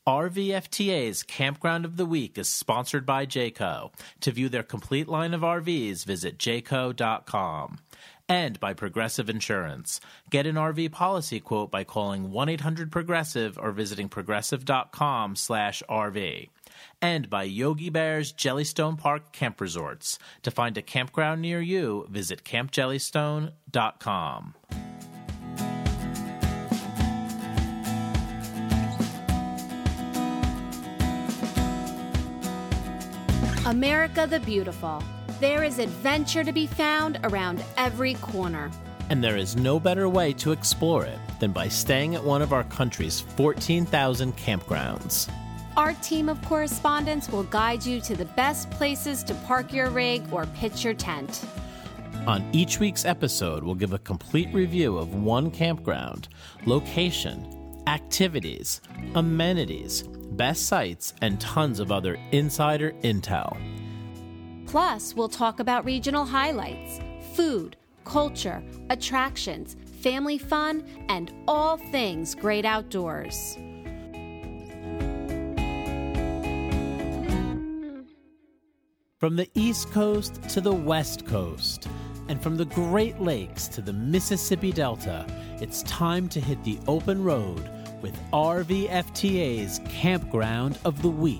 RVFTA's Campground of the Week is sponsored by Jayco. To view their complete line of RVs, visit jayco.com. And by Progressive Insurance. Get an RV policy quote by calling 1-800-PROGRESSIVE or visiting progressive.com/RV. And by Yogi Bear's Jellystone Park Camp Resorts. To find a campground near you, visit campjellystone.com. America the Beautiful. There is adventure to be found around every corner. And there is no better way to explore it than by staying at one of our country's 14,000 campgrounds. Our team of correspondents will guide you to the best places to park your rig or pitch your tent. On each week's episode, we'll give a complete review of one campground, location, activities, amenities, best sites, and tons of other insider intel. Plus, we'll talk about regional highlights, food, culture, attractions, family fun, and all things great outdoors. From the East Coast to the West Coast, and from the Great Lakes to the Mississippi Delta, it's time to hit the open road with RVFTA's Campground of the Week.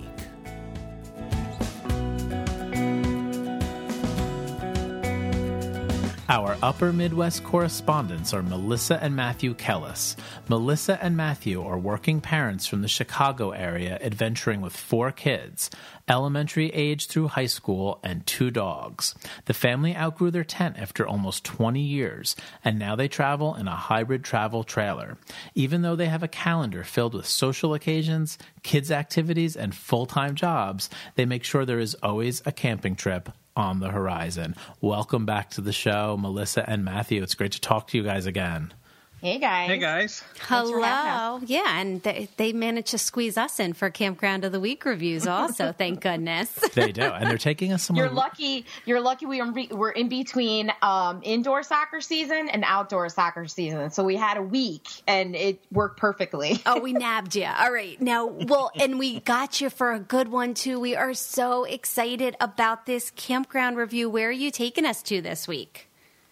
Our Upper Midwest correspondents are Melissa and Matthew Kellis. Melissa and Matthew are working parents from the Chicago area adventuring with 4 kids, elementary age through high school, and 2 dogs. The family outgrew their tent after almost 20 years, and now they travel in a hybrid travel trailer. Even though they have a calendar filled with social occasions, kids' activities, and full-time jobs, they make sure there is always a camping trip on the horizon. Welcome back to the show, Melissa and Matthew. It's great to talk to you guys again. Hey, guys. Hey, guys. Hello. Yeah, and they managed to squeeze us in for Campground of the Week reviews also, thank goodness. They do, and they're taking us somewhere. You're lucky we're in between indoor soccer season and outdoor soccer season. So we had a week, and it worked perfectly. Oh, we nabbed you. All right. Now, well, and we got you for a good one, too. We are so excited about this campground review. Where are you taking us to this week?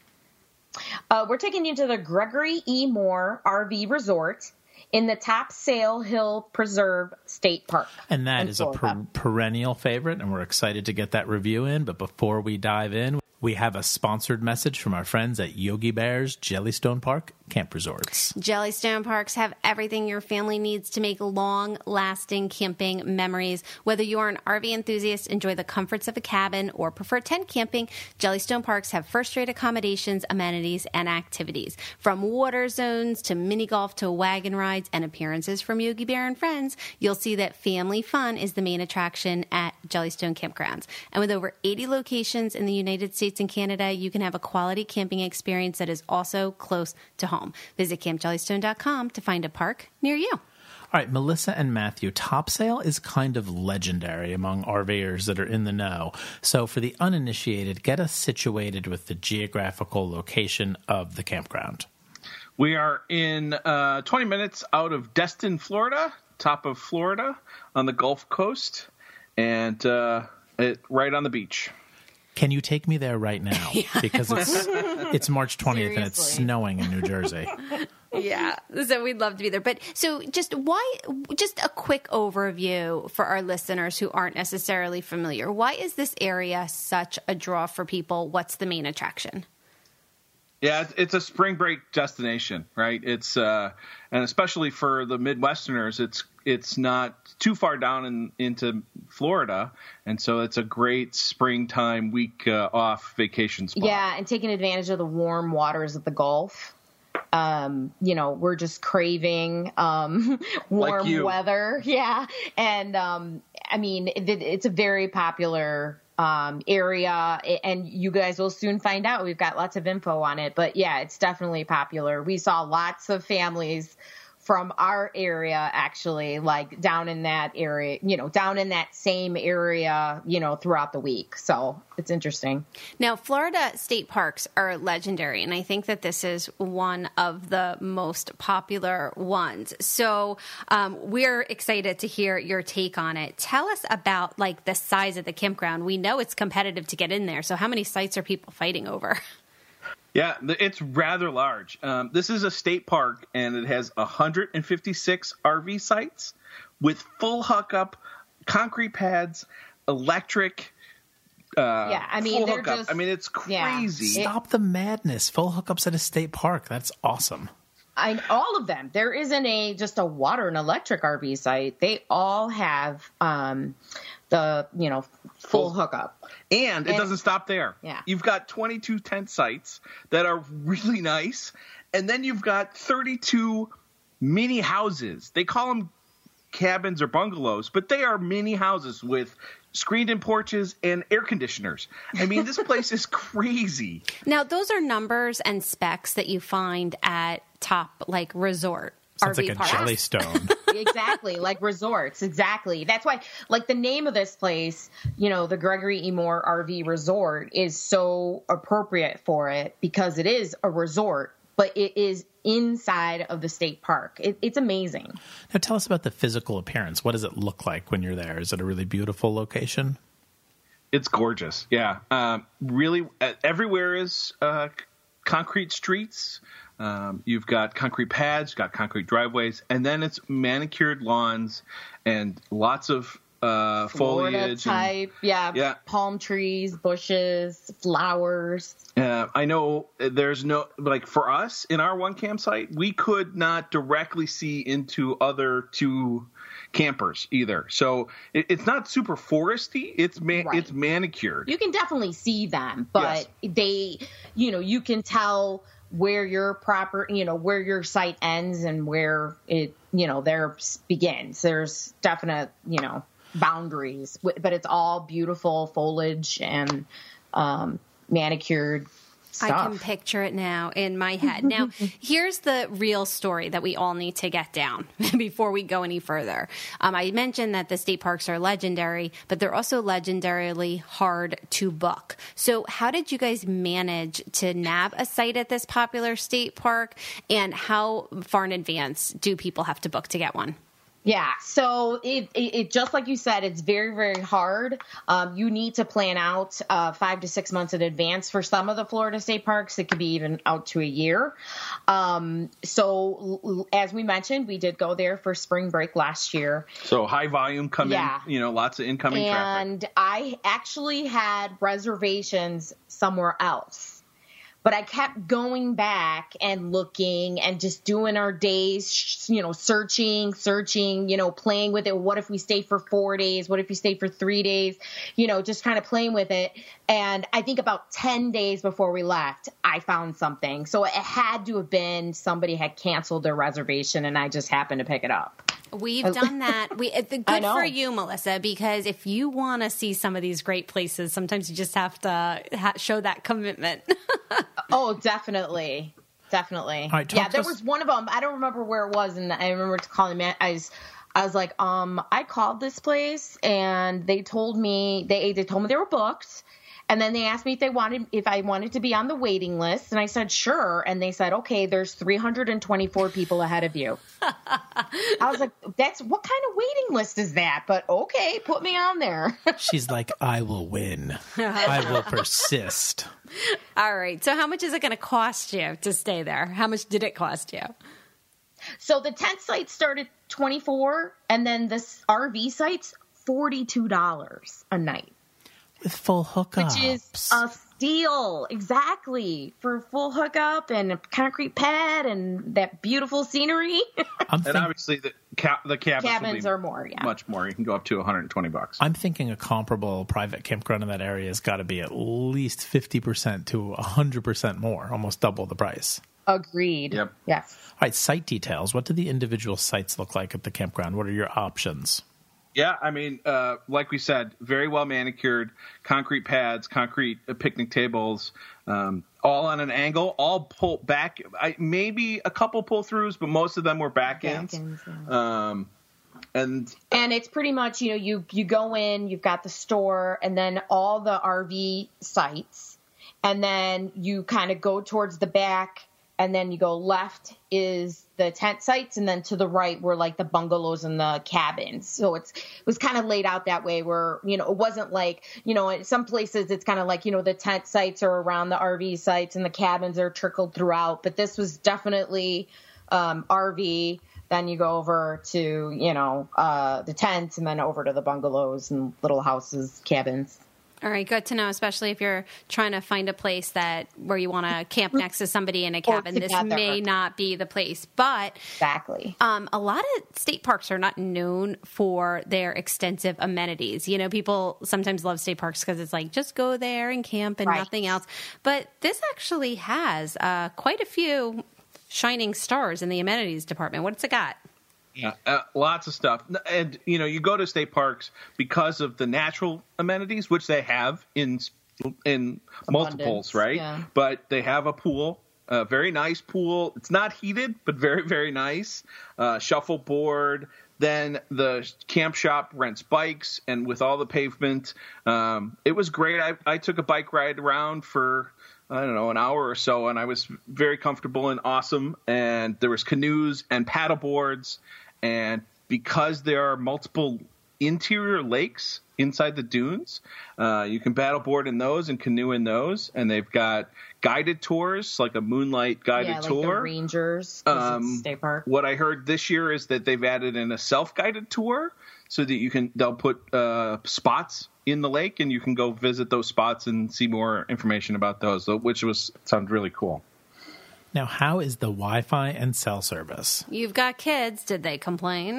We're taking you to the Gregory E. Moore RV Resort in the Topsail Hill Preserve State Park. And that is a perennial favorite, and we're excited to get that review in. But before we dive in, we have a sponsored message from our friends at Yogi Bear's Jellystone Park Camp Resorts. Jellystone Parks have everything your family needs to make long-lasting camping memories. Whether you are an RV enthusiast, enjoy the comforts of a cabin, or prefer tent camping, Jellystone Parks have first-rate accommodations, amenities, and activities. From water zones to mini golf to wagon rides and appearances from Yogi Bear and friends, you'll see that family fun is the main attraction at Jellystone Campgrounds. And with over 80 locations in the United States and Canada, you can have a quality camping experience that is also close to home. Visit campjellystone.com to find a park near you. All right, Melissa and Matthew, Topsail is kind of legendary among RVers that are in the know. So for the uninitiated, get us situated with the geographical location of the campground. We are in 20 minutes out of Destin, Florida, top of Florida on the Gulf Coast, and right on the beach. Can you take me there right now? Because it's March 20th and it's snowing in New Jersey. Yeah, so we'd love to be there. But so just a quick overview for our listeners who aren't necessarily familiar. Why is this area such a draw for people? What's the main attraction? Yeah, it's a spring break destination, right? It's and especially for the Midwesterners, it's not too far down into Florida, and so it's a great springtime week off vacation spot. Yeah, and taking advantage of the warm waters of the Gulf. We're just craving warm weather. Yeah, and it's a very popular area, and you guys will soon find out. We've got lots of info on it, but yeah, it's definitely popular. We saw lots of families from our area, actually, like down in that area, down in that same area, throughout the week. So it's interesting. Now, Florida state parks are legendary, and I think that this is one of the most popular ones. So we're excited to hear your take on it. Tell us about like the size of the campground. We know it's competitive to get in there. So how many sites are people fighting over? Yeah, it's rather large. This is a state park, and it has 156 RV sites with full hookup, concrete pads, electric. Full hookup. just. It's crazy. Yeah. Stop the madness! Full hookups at a state park. That's awesome. All of them. There isn't just a water and electric RV site. They all have the full hookup. And it doesn't stop there. Yeah. You've got 22 tent sites that are really nice, and then you've got 32 mini houses. They call them cabins or bungalows, but they are mini houses with screened-in porches and air conditioners. This place is crazy. Now, those are numbers and specs that you find at top resort. Sounds RV like a parks. Jellystone. Exactly, like resorts. Exactly. That's why, the name of this place, the Gregory E. Moore RV Resort, is so appropriate for it because it is a resort, but it is inside of the state park. It's amazing. Now, tell us about the physical appearance. What does it look like when you're there? Is it a really beautiful location? It's gorgeous. Yeah. Really, everywhere is concrete streets. You've got concrete pads, you've got concrete driveways, and then it's manicured lawns and lots of foliage. Type, palm trees, bushes, flowers. I know there's no, for us in our one campsite, we could not directly see into other two campers either. So it's not super foresty. It's manicured. You can definitely see them, but they, you can tell where your where your site ends and where it, theirs begins. There's definite, boundaries, but it's all beautiful foliage and manicured stuff. I can picture it now in my head. Now, here's the real story that we all need to get down before we go any further. I mentioned that the state parks are legendary, but they're also legendarily hard to book. So how did you guys manage to nab a site at this popular state park, and how far in advance do people have to book to get one? Yeah, so it just like you said, it's very, very hard. You need to plan out 5 to 6 months in advance. For some of the Florida state parks, it could be even out to a year. So as we mentioned, we did go there for spring break last year. So high volume coming, lots of incoming traffic. And I actually had reservations somewhere else. But I kept going back and looking and just doing our days, searching, playing with it. What if we stay for 4 days? What if we stay for 3 days? Just kind of playing with it. And I think about 10 days before we left, I found something. So it had to have been somebody had canceled their reservation and I just happened to pick it up. We've done that. Good for you, Melissa, because if you want to see some of these great places, sometimes you just have to show that commitment. Oh, definitely. Definitely. Right, there was one of them. I don't remember where it was. And I remember calling me. I was like, I called this place and they told me they told me they were booked. And then they asked me if I wanted to be on the waiting list. And I said, sure. And they said, okay, there's 324 people ahead of you. I was like, what kind of waiting list is that? But okay, put me on there. She's like, I will win. I will persist. All right. So how much is it going to cost you to stay there? How much did it cost you? So the tent site started $24, and then this RV site's $42 a night. With full hookups. Which is a steal, exactly, for full hookup and a concrete pad and that beautiful scenery. And obviously the cabins are more, much more. You can go up to $120. I'm thinking a comparable private campground in that area has got to be at least 50% to 100% more, almost double the price. Agreed. Yep. Yes. All right, site details. What do the individual sites look like at the campground? What are your options? Yeah, like we said, very well manicured, concrete pads, concrete picnic tables, all on an angle, all pull back. Maybe a couple pull-throughs, but most of them were back-ends. Yeah. And it's pretty much, you go in, you've got the store, and then all the RV sites, and then you kind of go towards the back, and then you go left is the tent sites, and then to the right were like the bungalows and the cabins. So it was kind of laid out that way where, it wasn't like, in some places it's kind of like, the tent sites are around the RV sites and the cabins are trickled throughout. But this was definitely RV. Then you go over to, the tents, and then over to the bungalows and little houses, cabins. All right, good to know, especially if you're trying to find a place where you want to camp next to somebody in a cabin. This may not be the place, but exactly. A lot of state parks are not known for their extensive amenities. People sometimes love state parks because it's like just go there and camp and nothing else. But this actually has quite a few shining stars in the amenities department. What's it got? Yeah, lots of stuff. And, you go to state parks because of the natural amenities, which they have in multiples, right? Yeah. But they have a pool, a very nice pool. It's not heated, but very, very nice. Shuffleboard. Then the camp shop rents bikes, and with all the pavement, it was great. I took a bike ride around for, I don't know, an hour or so, and I was very comfortable and awesome. And there was canoes and paddle boards. And because there are multiple interior lakes inside the dunes, you can paddleboard in those and canoe in those. And they've got guided tours, like a moonlight guided tour. Like the Rangers State Park. What I heard this year is that they've added in a self-guided tour so that they'll put spots in the lake, and you can go visit those spots and see more information about those, which sounds really cool. Now, how is the Wi-Fi and cell service? You've got kids. Did they complain?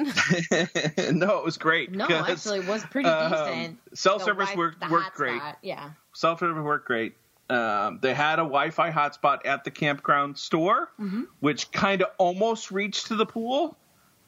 No, it was great. No, actually, it was pretty decent. Cell service worked great. Yeah. Cell service worked great. They had a Wi-Fi hotspot at the campground store, which kind of almost reached to the pool.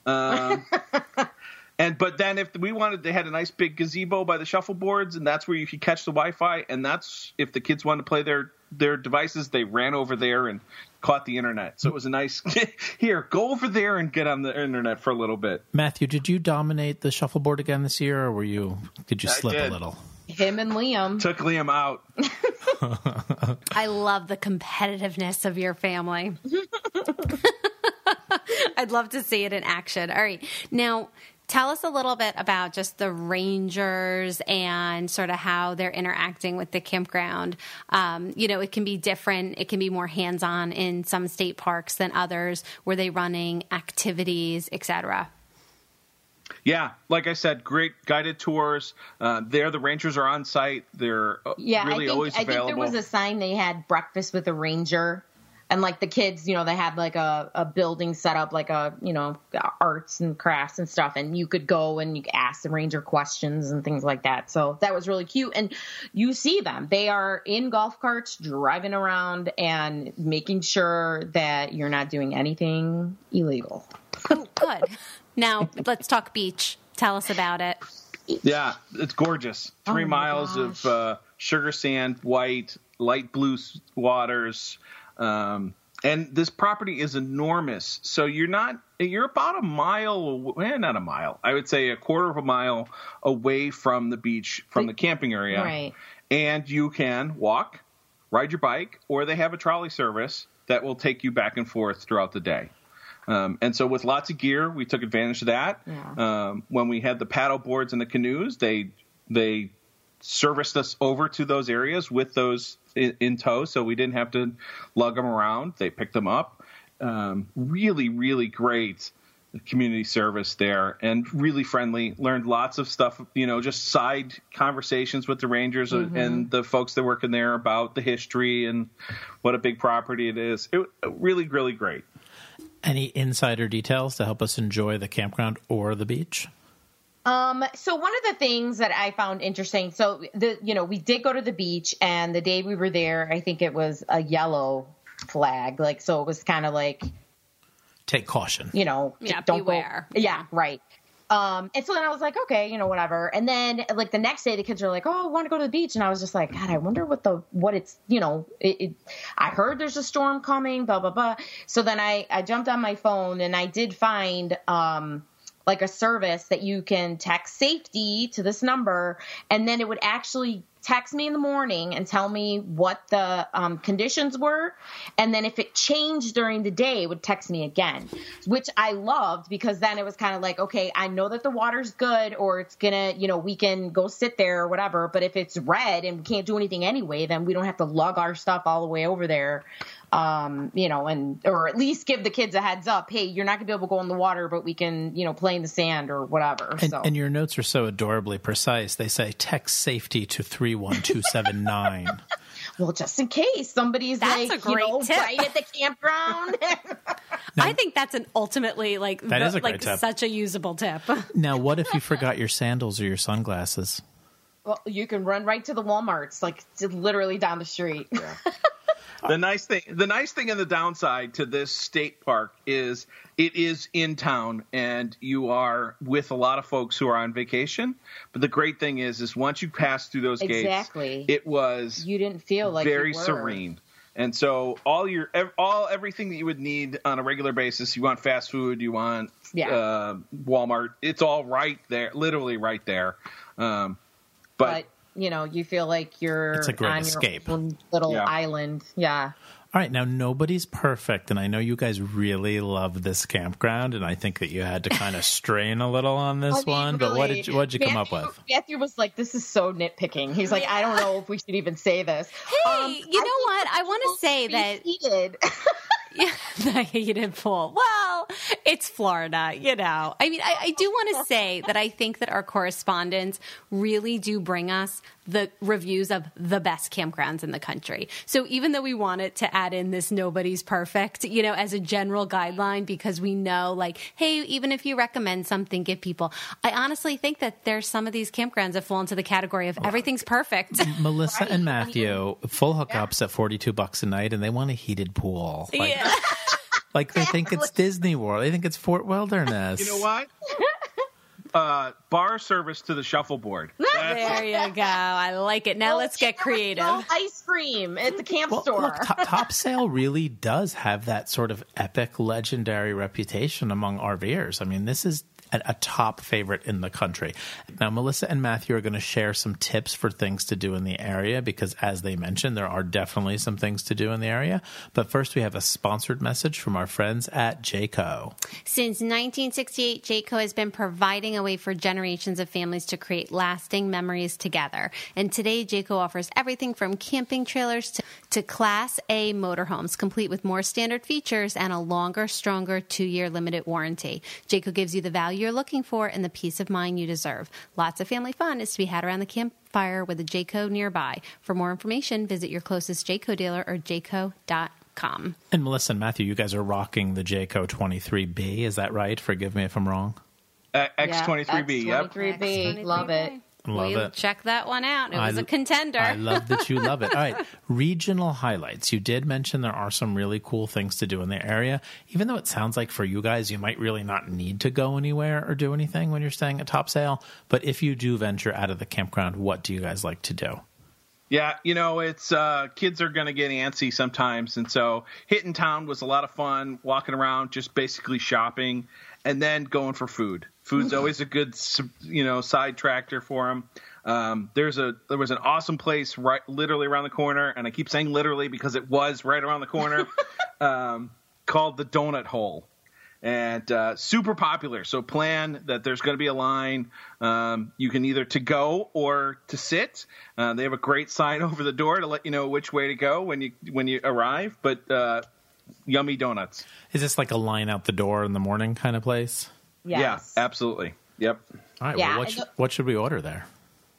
But then if we wanted, they had a nice big gazebo by the shuffleboards, and that's where you could catch the Wi-Fi. And that's if the kids wanted to play their devices, they ran over there and caught the internet. So it was a nice, here, go over there and get on the internet for a little bit. Matthew, did you dominate the shuffleboard again this year, or did you slip a little? Him and Liam. Took Liam out. I love the competitiveness of your family. I'd love to see it in action. All right. Now, tell us a little bit about just the rangers and sort of how they're interacting with the campground. It can be different. It can be more hands-on in some state parks than others. Were they running activities, et cetera? Yeah, like I said, great guided tours. The rangers are on site. They're always available. I think there was a sign they had breakfast with a ranger. And like the kids, they had like a building set up, like arts and crafts and stuff. And you could go and you could ask the ranger questions and things like that. So that was really cute. And you see them. They are in golf carts driving around and making sure that you're not doing anything illegal. Oh, good. Now let's talk beach. Tell us about it. Yeah, it's gorgeous. 3 miles of sugar sand, white, light blue waters. And this property is enormous. So you're about a mile, not a mile, I would say a quarter of a mile away from the beach, from the camping area. Right. And you can walk, ride your bike, or they have a trolley service that will take you back and forth throughout the day. And so with lots of gear, we took advantage of that. Yeah. When we had the paddle boards and the canoes, they serviced us over to those areas with those in tow, so we didn't have to lug them around. They picked them up. Really, really great community service there, and really friendly. Learned lots of stuff, just side conversations with the rangers and the folks that work in there about the history and what a big property it is. It really, really great. Any insider details to help us enjoy the campground or the beach? So one of the things that I found interesting, we did go to the beach, and the day we were there, I think it was a yellow flag. So it was kind of like, take caution. Don't beware. Go. Yeah, right. And so then I was like, okay, whatever. And then like the next day the kids are like, oh, I want to go to the beach. And I was just like, God, I wonder what it's, I heard there's a storm coming, blah, blah, blah. So then I jumped on my phone and I did find, like a service that you can text safety to this number, and then it would actually text me in the morning and tell me what the conditions were. And then if it changed during the day, it would text me again, which I loved, because then it was kind of like, okay, I know that the water's good, or it's gonna, we can go sit there or whatever. But if it's red and we can't do anything anyway, then we don't have to lug our stuff all the way over there. Or at least give the kids a heads up. Hey, you're not gonna be able to go in the water, but we can, play in the sand or whatever. And your notes are so adorably precise. They say text safety to 31279. Well, just in case somebody's that's a great tip. Right at the campground. Now, I think that's ultimately that is a great tip. Such a usable tip. Now, what if you forgot your sandals or your sunglasses? Well, you can run right to the Walmarts, literally down the street. Yeah. The nice thing and the downside to this state park is it is in town and you are with a lot of folks who are on vacation. But the great thing is once you pass through those gates, it was you didn't feel like very serene. And so everything that you would need on a regular basis, you want fast food, you want Walmart, it's all right there, literally right there. But you feel like you're on escape. Your own little island. Yeah. All right. Now, nobody's perfect. And I know you guys really love this campground. And I think that you had to kind of strain a little on this one. But what did you come up with? Matthew was like, this is so nitpicking. He's like, I don't know if we should even say this. Hey, you know what? I want to say that. Heated. Yeah, the heated pool. Well, it's Florida, I mean, I do want to say that I think that our correspondents really do bring us the reviews of the best campgrounds in the country. So even though we wanted to add in this nobody's perfect, as a general guideline, because we know hey, even if you recommend something, give people. I honestly think that there's some of these campgrounds that fall into the category of everything's perfect. Melissa and Matthew, full hookups at $42 a night, and they want a heated pool. Yeah. They think it's Disney World. They think it's Fort Wilderness. You know what? Bar service to the shuffleboard. There you go. I like it. Now let's get creative. Ice cream at the camp store. Look, Top Sail really does have that sort of epic, legendary reputation among RVers. I mean, this is a top favorite in the country. Now, Melissa and Matthew are going to share some tips for things to do in the area because, as they mentioned, there are definitely some things to do in the area. But first, we have a sponsored message from our friends at Jayco. Since 1968, Jayco has been providing a way for generations of families to create lasting memories together. And today, Jayco offers everything from camping trailers to Class A motorhomes, complete with more standard features and a longer, stronger 2-year limited warranty. Jayco gives you the value you're looking for and the peace of mind you deserve. Lots of family fun is to be had around the campfire with a Jayco nearby. For more information, visit your closest Jayco dealer or jayco.com. And Melissa and Matthew, you guys are rocking the Jayco 23B. Is that right? Forgive me if I'm wrong. X23B, yep. X23B, love it. Love it. Check that one out. It was a contender. I love that you love it. All right. Regional highlights. You did mention there are some really cool things to do in the area. Even though it sounds like for you guys, you might really not need to go anywhere or do anything when you're staying at Top Sail. But if you do venture out of the campground, what do you guys like to do? Yeah, it's kids are going to get antsy sometimes. And so hitting town was a lot of fun, walking around, just basically shopping and then going for food. Food's always a good, side tractor for them. There was an awesome place literally around the corner, and I keep saying literally because it was right around the corner, called the Donut Hole, and super popular. So plan that there's going to be a line. You can either to go or to sit. They have a great sign over the door to let you know which way to go when you arrive. But yummy donuts. Is this like a line out the door in the morning kind of place? Yes. Yeah, absolutely. Yep. All right. Yeah, well, what should we order there?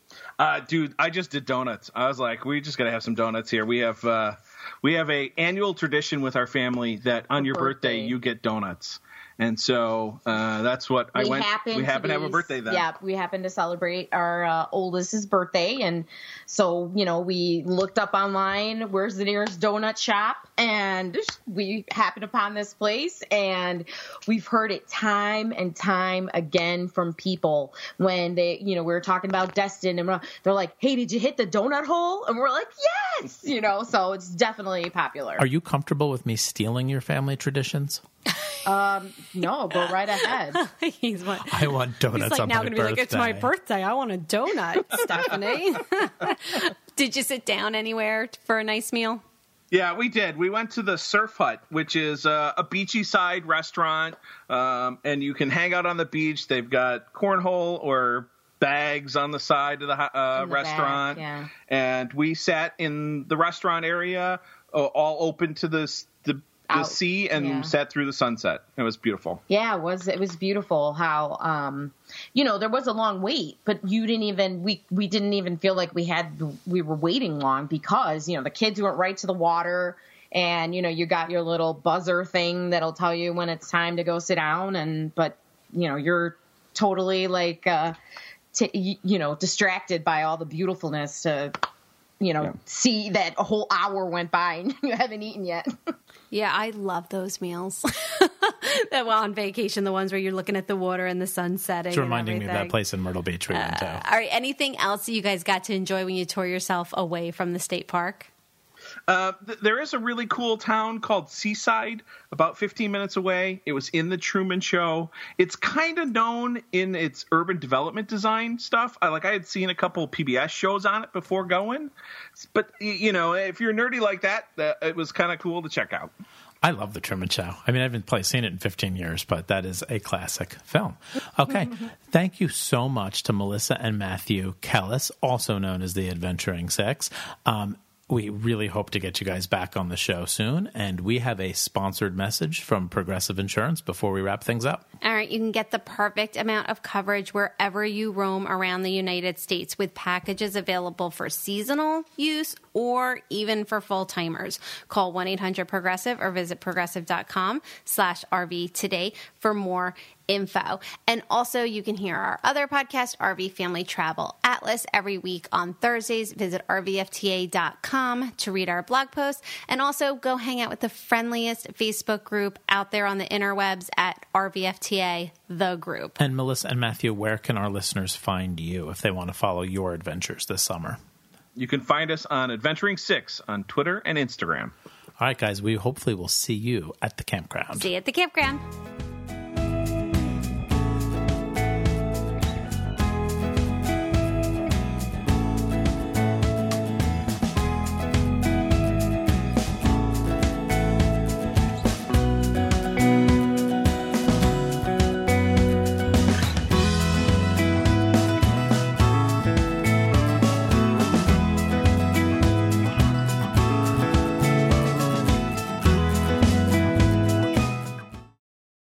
Dude, I just did donuts. I was like, we just got to have some donuts here. We have a annual tradition with our family that on your birthday you get donuts. And so that's what I went. We happened to have a birthday then. Yeah, we happened to celebrate our oldest's birthday. And so, we looked up online, where's the nearest donut shop? And we happened upon this place. And we've heard it time and time again from people when they, we were talking about Destin. And they're like, hey, did you hit the donut hole? And we're like, yes! So it's definitely popular. Are you comfortable with me stealing your family traditions? No, go right ahead. I want donuts. He's like, on now my going to be like, it's my birthday. I want a donut, Stephanie. Did you sit down anywhere for a nice meal? Yeah, we did. We went to the Surf Hut, which is a beachy side restaurant, and you can hang out on the beach. They've got cornhole or bags on the side of the restaurant. Back, yeah. And we sat in the restaurant area, all open to the sea, and sat through the sunset. It was beautiful. Yeah, it was beautiful how, there was a long wait, but we didn't even feel like we were waiting long because, the kids went right to the water and, you got your little buzzer thing that'll tell you when it's time to go sit down. But you're totally like, distracted by all the beautifulness to, see that a whole hour went by and you haven't eaten yet. Yeah, I love those meals. On vacation, the ones where you're looking at the water and the sun setting. It's reminding me of that place in Myrtle Beach we went to. All right, anything else that you guys got to enjoy when you tore yourself away from the state park? There is a really cool town called Seaside, about 15 minutes away. It was in the Truman Show. It's kind of known in its urban development design stuff. I had seen a couple PBS shows on it before going. But, if you're nerdy like that, it was kind of cool to check out. I love the Truman Show. I mean, I haven't seen it in 15 years, but that is a classic film. Okay. Thank you so much to Melissa and Matthew Kellis, also known as the Adventuring Six. We really hope to get you guys back on the show soon. And we have a sponsored message from Progressive Insurance before we wrap things up. All right. You can get the perfect amount of coverage wherever you roam around the United States with packages available for seasonal use or even for full-timers. Call 1-800-PROGRESSIVE or visit progressive.com/RV today for more info. And also you can hear our other podcast, RV Family Travel Atlas, every week on Thursdays. Visit rvfta.com to read our blog posts, and also go hang out with the friendliest Facebook group out there on the interwebs at RVFTA, the group. And Melissa and Matthew, where can our listeners find you if they want to follow your adventures this summer? You can find us on Adventuring 6 on Twitter and Instagram. All right, guys, we hopefully will see you at the campground. See you at the campground.